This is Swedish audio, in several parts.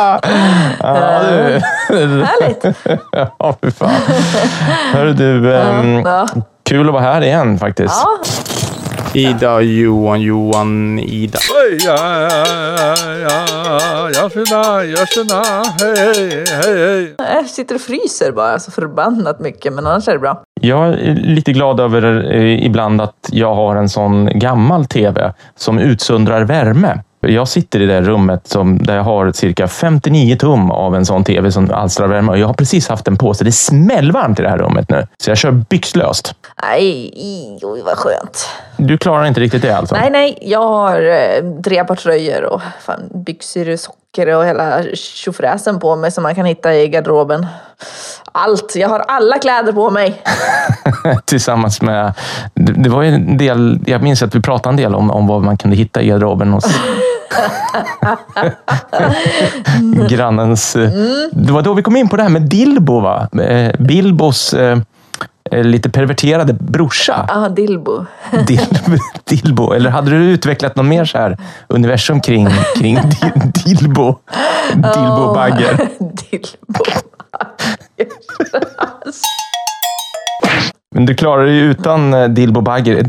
Ja, du. Härligt. Ja, fy fan. Hörru du, kul att vara här igen faktiskt. Ja. Ida, Johan, Ida. Hej. Jag sitter och fryser bara så förbannat mycket, men annars är det bra. Jag är lite glad över ibland att jag har en sån gammal tv som utsöndrar värme. Jag sitter i det rummet där jag har cirka 59 tum av en sån tv som alstrar värme. Och jag har precis haft den på sig. Det är smällvarmt i det här rummet nu. Så jag kör byxlöst. Nej, oj vad skönt. Du klarar inte riktigt det alltså? Nej, jag har 3 par tröjor och byxor, socker och hela tjofräsen på mig som man kan hitta i garderoben. Allt, jag har alla kläder på mig. Tillsammans med, det var ju en del, jag minns att vi pratade en del om vad man kunde hitta i garderoben hos grannens. Det var då vi kom in på det här med Dilbo, va? Bilbos lite perverterade brorsa. Ja, Dilbo. Dilbo. Eller hade du utvecklat något mer så här universum kring Dilbo? Dilbo-bagger. Dilbo-bagger. Men du klarar dig utan Dilbo-bagger.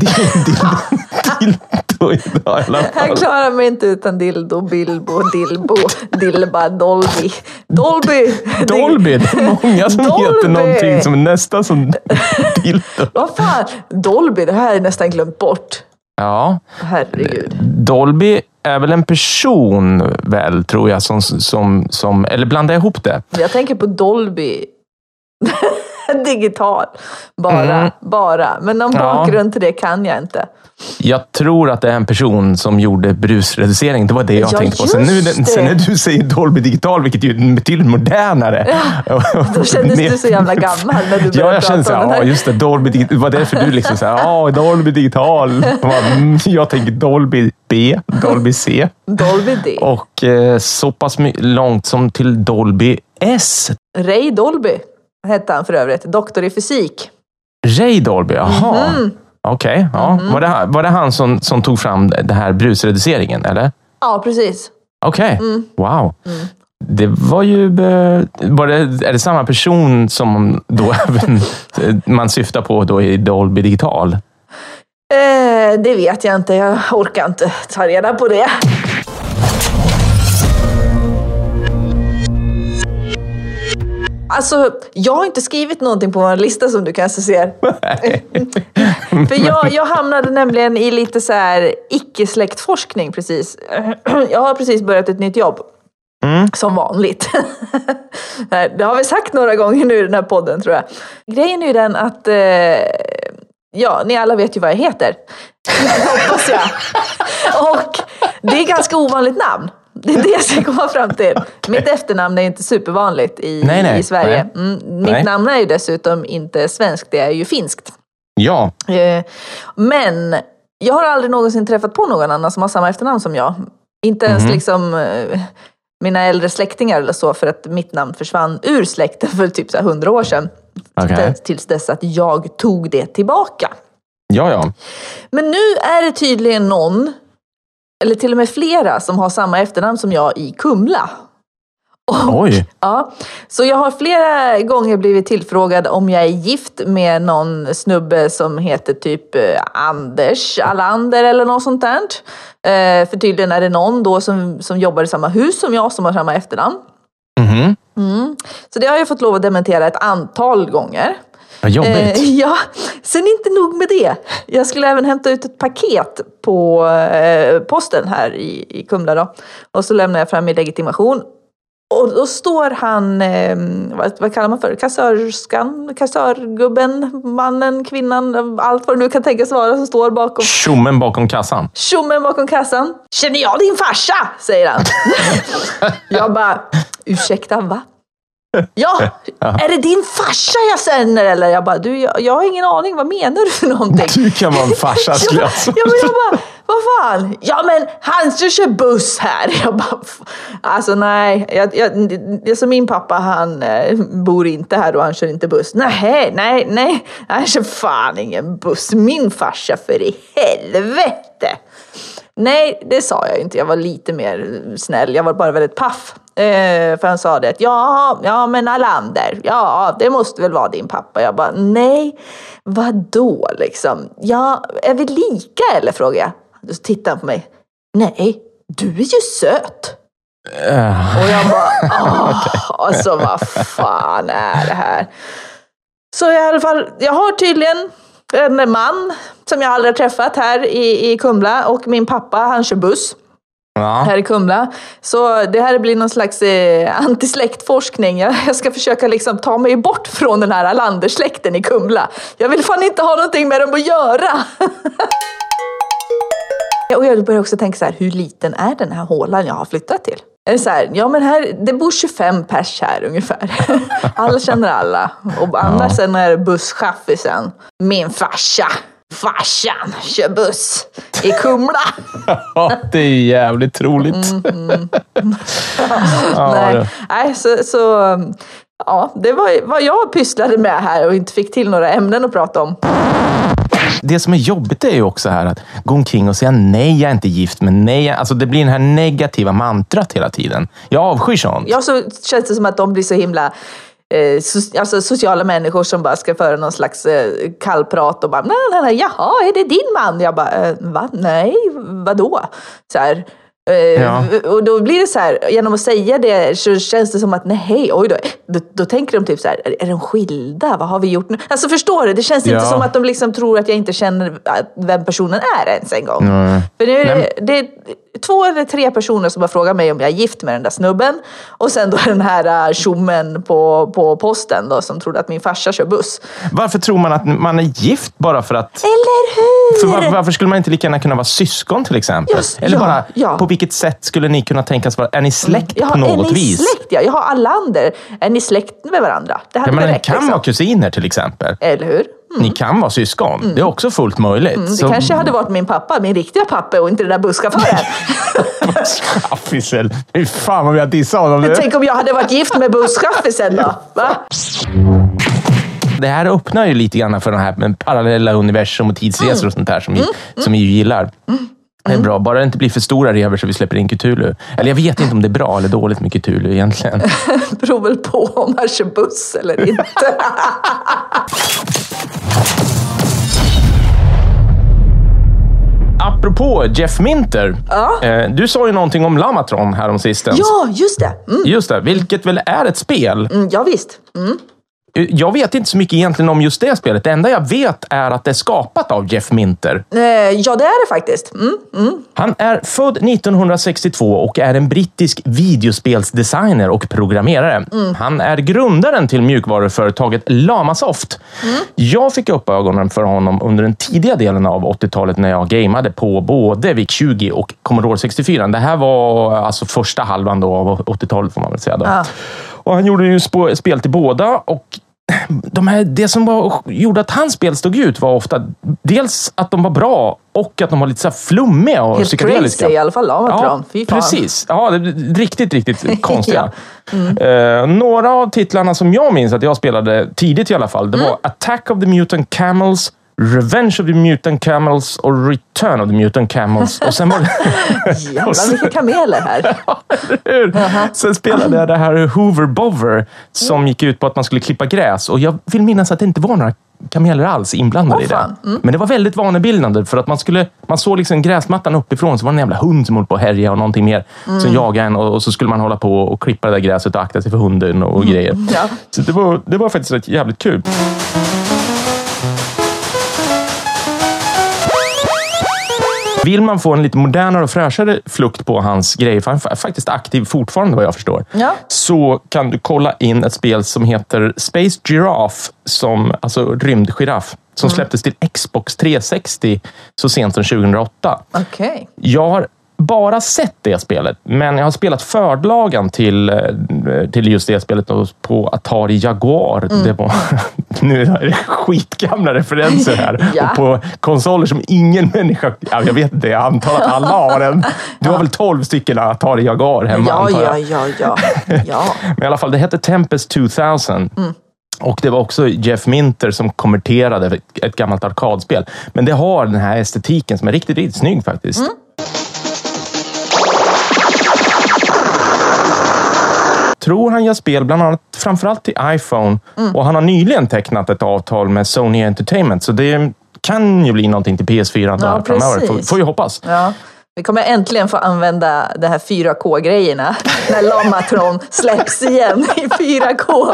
Jag klarar mig inte utan dildo, bilbo, dilbo, dilba, Dolby. Dolby! Dolby, det är många som heter någonting som är nästan som dildo. Vad fan? Dolby, det här är nästan glömt bort. Ja. Herregud. Dolby är väl en person väl, tror jag, som eller blandar jag ihop det? Jag tänker på Dolby. Digital. Bara. Men någon bakgrund till det kan jag inte. Jag tror att det är en person som gjorde brusreducering. Det var det jag tänkte på. Sen när du säger Dolby Digital, vilket är betydligt modernare. Ja, då kändes du så jävla gammal när du började jag kände så här, ja just det, Dolby Digital. Det var därför du liksom så här, Dolby Digital. Jag tänker Dolby B, Dolby C. Dolby D. Och så pass långt som till Dolby S. Ray Dolby hette han för övrigt, doktor i fysik. Ray Dolby, jaha. Okej, ja. Var det han som tog fram den här brusreduceringen, eller? Ja, precis. Okej, wow. Det var ju... är det samma person som då även man syftar på då i Dolby Digital? Det vet jag inte, jag orkar inte ta reda på det. Alltså, jag har inte skrivit någonting på en lista som du kanske ser. För jag hamnade nämligen i lite så här icke-släktforskning precis. Jag har precis börjat ett nytt jobb. Som vanligt. Det har vi sagt några gånger nu i den här podden, tror jag. Grejen är ju den att... ni alla vet ju vad jag heter. Hoppas jag. Och det är ganska ovanligt namn. Det är det jag ska komma fram till. Mitt efternamn är inte supervanligt i Sverige. Mitt namn är ju dessutom inte svenskt, det är ju finskt. Ja. Men jag har aldrig någonsin träffat på någon annan som har samma efternamn som jag. Inte ens liksom mina äldre släktingar eller så, för att mitt namn försvann ur släkten för typ så 100 år sedan. Okay. Tills dess att jag tog det tillbaka. Ja. Men nu är det tydligen någon, eller till och med flera, som har samma efternamn som jag i Kumla. Oj! Ja, så jag har flera gånger blivit tillfrågad om jag är gift med någon snubbe som heter typ Anders Allander eller något sånt där. För tydligen är det någon då som jobbar i samma hus som jag som har samma efternamn. Så det har jag fått lov att dementera ett antal gånger. Vad jobbigt. Ja, sen inte nog med det. Jag skulle även hämta ut ett paket på posten här i Kumla då. Och så lämnar jag fram min legitimation. Och då står han, vad kallar man för? Kassörgubben, mannen, kvinnan, allt vad det nu kan tänkas vara som står bakom. Tjommen bakom kassan. Tjommen bakom kassan. Känner jag din farsa? Säger han. Jag bara, ursäkta, va? Ja, är det din farsa jag känner eller? Jag bara, jag har ingen aning, vad menar du för någonting? Du kan vara en farsa skulle jag säga. Ja, men jag bara, vad fan? Ja, men han kör buss här. Jag bara, alltså nej, alltså min pappa han bor inte här och han kör inte buss. Nej, han kör fan ingen buss. Min farsa, för i helvete. Nej, det sa jag inte. Jag var lite mer snäll. Jag var bara väldigt paff. För han sa det att ja men Alander, ja det måste väl vara din pappa. Jag bara, nej, vadå liksom? Ja, är vi lika eller, frågade jag. Då tittade han på mig. Nej, du är ju söt. Och jag bara, alltså vad fan är det här? Så i alla fall, jag har tydligen en man som jag aldrig har träffat här i Kumla, och min pappa, han kör buss här i Kumla. Så det här blir någon slags antisläktforskning. Jag ska försöka liksom ta mig bort från den här Alander-släkten i Kumla. Jag vill fan inte ha någonting med dem att göra. Och jag börjar också tänka så här, hur liten är den här hålan jag har flyttat till? Är det så här, ja men här, det bor 25 pers här ungefär. Alla känner alla. Och annars sen är busschaffisen. Min farsan kör buss i Kumla. Ja, det är jävligt roligt. Nej, så ja, det var vad jag pysslade med här och inte fick till några ämnen att prata om. Det som är jobbigt är ju också här att gå omkring och säga nej, jag är inte gift, men nej, alltså det blir den här negativa mantrat hela tiden. Jag avskyr sånt. Ja, så känns det som att de blir så himla alltså sociala människor som bara ska föra någon slags kallprat och bara, nej, jaha, är det din man? Jag bara, va? Nej, vadå? Så här. Och då blir det så här, genom att säga det så känns det som att nej, oj då tänker de typ så här, är de skilda? Vad har vi gjort nu? Alltså förstår du, det känns inte som att de liksom tror att jag inte känner vem personen är ens en gång. För nu är det är 2 eller 3 personer som har frågat mig om jag är gift med den där snubben, och sen då den här tjommen på posten då, som trodde att min farsa kör buss. Varför tror man att man är gift bara för att... Eller hur? För varför skulle man inte lika gärna kunna vara syskon till exempel? Eller på vilket sätt skulle ni kunna tänkas vara? Är ni släkt på något vis? Är ni släkt? Ja, jag har Alander. Är ni släkt med varandra? Det hade ni kan vara kusiner till exempel. Eller hur? Ni kan vara syskon. Det är också fullt möjligt. Det kanske hade varit min pappa, min riktiga pappa, och inte den där busschauffören. Busschaffisen. Hur fan vad vi har dissat honom nu. Tänk om jag hade varit gift med busschaffisen då. Va? Det här öppnar ju lite grann för den här med parallella universum och tidsresor och sånt där som vi ju gillar. Det är bra, bara det inte blir för stora rever så vi släpper in Cthulhu. Eller jag vet inte om det är bra eller dåligt med Cthulhu egentligen. Det beror väl på om man kör buss eller inte. Apropå Jeff Minter. Du sa ju någonting om Lamatron här om sistens. Ja, just det. Just det, vilket väl är ett spel. Ja, visst. Jag vet inte så mycket egentligen om just det spelet. Det enda jag vet är att det är skapat av Jeff Minter. Ja, det är det faktiskt. Han är född 1962 och är en brittisk videospelsdesigner och programmerare. Han är grundaren till mjukvaruföretaget Lamasoft. Jag fick upp ögonen för honom under den tidiga delen av 80-talet när jag gameade på både VIC-20 och Commodore 64. Det här var alltså första halvan då av 80-talet får man väl säga då. Och han gjorde ju spel till båda, och det som gjorde att hans spel stod ut var ofta dels att de var bra och att de var lite så här flummiga och psykedeliska. Crazy i alla fall. Ja, precis. Ja, det är riktigt konstiga. Några av titlarna som jag minns att jag spelade tidigt i alla fall, det var Attack of the Mutant Camels, Revenge of the Mutant Camels och Return of the Mutant Camels. Och sen var det... Jävlar, vilka kameler här. Sen spelade jag det här Hoover Bover som gick ut på att man skulle klippa gräs. Och jag vill minnas att det inte var några kameler alls inblandade i det. Men det var väldigt vanebildande för att man såg liksom gräsmattan uppifrån, så var det en jävla hund som höll på att härja och någonting mer som jagade en, och så skulle man hålla på och klippa det där gräset och akta sig för hunden och grejer. Så det var faktiskt rätt jävligt kul. Vill man få en lite modernare och fräschare flukt på hans grejer, för han är faktiskt aktiv fortfarande vad jag förstår, så kan du kolla in ett spel som heter Space Giraffe, alltså rymdgiraff, som släpptes till Xbox 360 så sent som 2008. Okay. Jag har bara sett det spelet, men jag har spelat förlagan till just det spelet på Atari Jaguar. Det var, nu är det skitgamla referenser här. Och på konsoler som ingen människa, jag vet inte, jag antar att alla har en. Du har väl 12 stycken Atari Jaguar hemma? Ja. Men i alla fall, det hette Tempest 2000. Och det var också Jeff Minter som konverterade ett gammalt arkadspel. Men det har den här estetiken som är riktigt, riktigt snygg faktiskt. tror han gör spel bland annat framförallt till iPhone. Och han har nyligen tecknat ett avtal med Sony Entertainment. Så det kan ju bli någonting till PS4 framöver. Får ju hoppas. Ja. Vi kommer äntligen få använda de här 4K-grejerna när Lamatron släpps igen i 4K.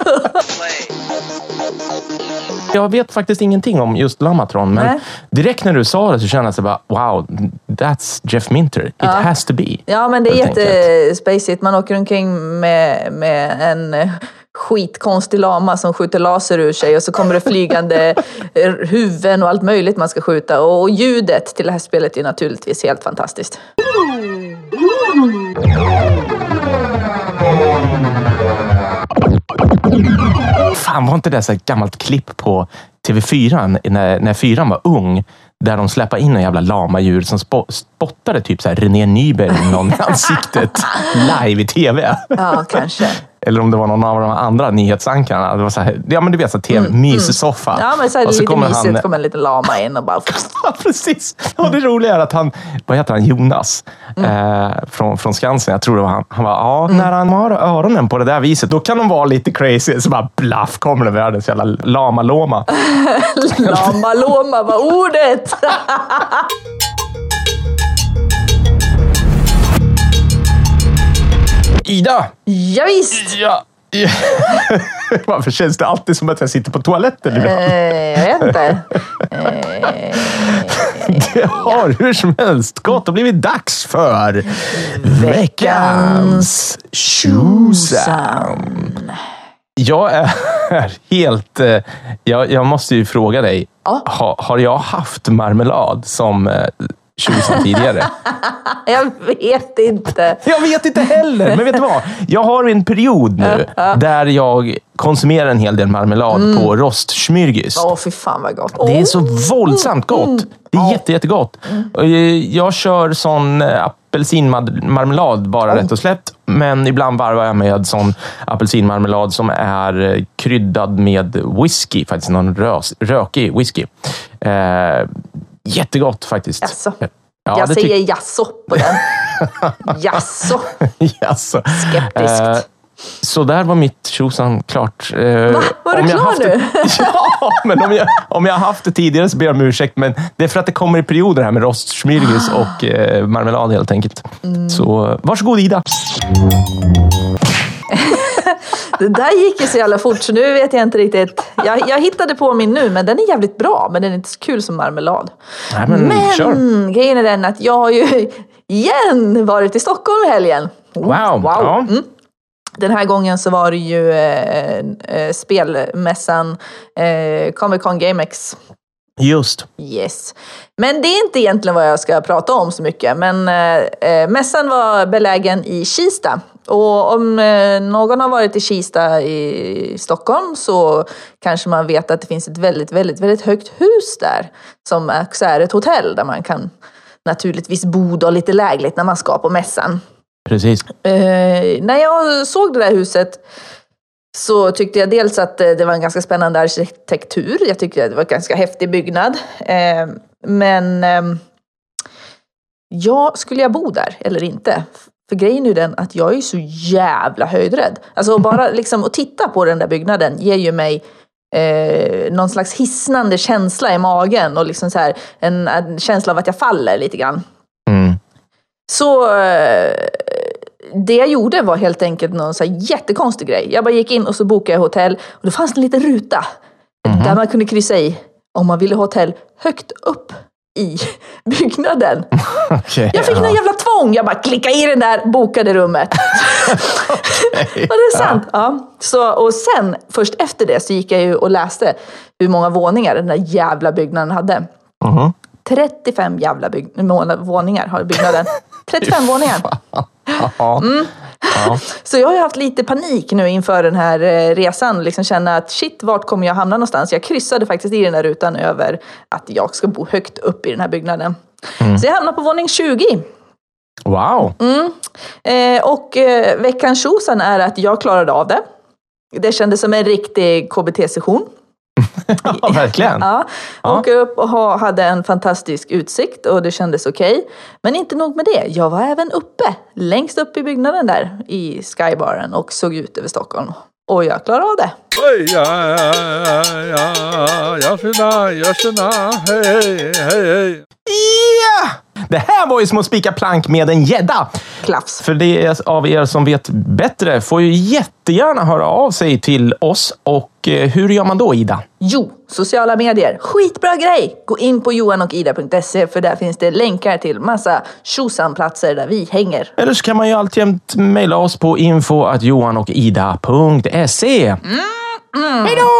Jag vet faktiskt ingenting om just Lamatron, men direkt när du sa det så kände jag så bara, wow, that's Jeff Minter. It has to be. Ja, men det är jättespacigt. Man åker omkring med en skitkonstig lama som skjuter laser ur sig och så kommer det flygande huvuden och allt möjligt man ska skjuta. Och ljudet till det här spelet är naturligtvis helt fantastiskt. Fan, var inte det så ett gammalt klipp på TV4 när fyran var ung? Där de släppade in en jävla lamadjur som spottade typ så här René Nyberg i någon ansiktet live i TV. Ja, kanske. Eller om det var någon av de andra nyhetsankarna. Det var så här, ja men du vet så TV, mysesoffa. Ja, men så är det lite mysigt, kommer en liten lama in och bara... Ja, precis. Och det roliga är att han, vad heter han, Jonas från Skansen, jag tror det var han var, när han har öronen på det där viset, då kan de vara lite crazy, så bara blaff kommer det världens jävla lama-loma. Lama-loma var ordet! Ida! Ja, visst! Ja. Varför känns det alltid som att jag sitter på toaletten? Jag vet inte. Det har hur som helst gått och blivit dags för veckans Tjosan. Jag är helt... Jag måste ju fråga dig. Har jag haft marmelad som tjosan tidigare? Jag vet inte. Jag vet inte heller, men vet du vad? Jag har en period nu där jag konsumerar en hel del marmelad på rostsmörgås. Fy fan vad gott. Det är så våldsamt gott. Det är jättegott. Jag kör sån apelsinmarmelad bara rätt och släppt. Men ibland varvar jag med sån apelsinmarmelad som är kryddad med whisky. Faktiskt någon rökig whisky. Jättegott faktiskt. Jaså. Ja, jag säger jasso på den. Jasso. Skeptiskt. Så där var mitt tjosan klart. Va? Var du klar nu? Ja, men om jag har haft det tidigare så ber jag om ursäkt. Men det är för att det kommer i perioder här med rostsmörgås och marmelad helt enkelt. Så varsågod Ida. Det där gick ju så jävla fort så nu vet jag inte riktigt. Jag hittade på min nu, men den är jävligt bra. Men den är inte så kul som marmelad. Nej, men kör. Grejen är den att jag har ju igen varit i Stockholm i helgen. Wow. Ja. Den här gången så var det ju spelmässan Comic Con GameX. Just. Yes. Men det är inte egentligen vad jag ska prata om så mycket. Men mässan var belägen i Kista. Och om någon har varit i Kista i Stockholm så kanske man vet att det finns ett väldigt, väldigt, väldigt högt hus där. Som också är ett hotell där man kan naturligtvis bo då lite lägligt när man ska på mässan. Precis. När jag såg det där huset så tyckte jag dels att det var en ganska spännande arkitektur. Jag tyckte att det var en ganska häftig byggnad. Men skulle jag bo där eller inte? För grejen är den att jag är så jävla höjdrädd. Alltså bara liksom att titta på den där byggnaden ger ju mig någon slags hisnande känsla i magen. Och liksom så här, en känsla av att jag faller lite grann. Så det jag gjorde var helt enkelt någon så här jättekonstig grej. Jag bara gick in och så bokade jag hotell. Och då fanns det en liten ruta där man kunde kryssa i om man ville ha hotell högt upp i byggnaden. Okay, jag fick någon jävla tvång. Jag bara klickade i den där, bokade rummet. Okay, var det sant? Ja. Så, och sen, först efter det så gick jag ju och läste hur många våningar den där jävla byggnaden hade. 35 jävla våningar har byggnaden. 35 våningar. Så jag har haft lite panik nu inför den här resan och liksom känna att shit, vart kommer jag hamna någonstans? Jag kryssade faktiskt i den här rutan över att jag ska bo högt upp i den här byggnaden. Så jag hamnar på våning 20. Wow. Och veckans tjosan är att jag klarade av det. Det kändes som en riktig KBT-session. Ja, verkligen. Ja, åker upp och hade en fantastisk utsikt och det kändes okej. Men inte nog med det, jag var även längst upp i byggnaden där i Skybaren och såg ut över Stockholm. Och jag klarade av det. Hej. Ja! Det här var ju som att spika plank med en gädda. Klaffs. För det av er som vet bättre får ju jättegärna höra av sig till oss. Och hur gör man då, Ida? Jo, sociala medier. Skitbra grej! Gå in på johanochida.se för där finns det länkar till massa tjosanplatser där vi hänger. Eller så kan man ju alltid mejla oss på info@johanochida.se. Hej då!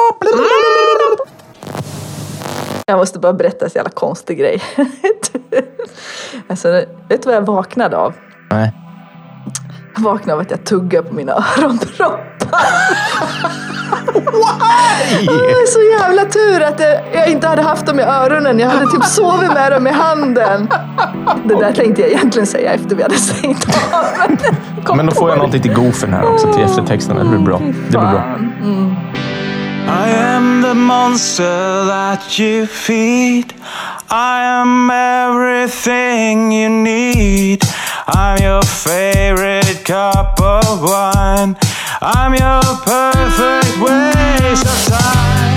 Jag måste bara berätta en jävla konstig grej. Alltså, vet du vad jag vaknade av? Nej. Jag vaknade av att jag tuggade på mina öronproppar. Why? Så jävla tur att jag inte hade haft dem i öronen. Jag hade typ sovit med dem i handen. Det där tänkte jag egentligen säga efter vi hade stängt av. Men då får jag någonting till goofen här också till eftertexten. Det blir bra. Det blir bra. I am the monster that you feed. I am everything you need. I'm your favorite cup of wine. I'm your perfect waste of time.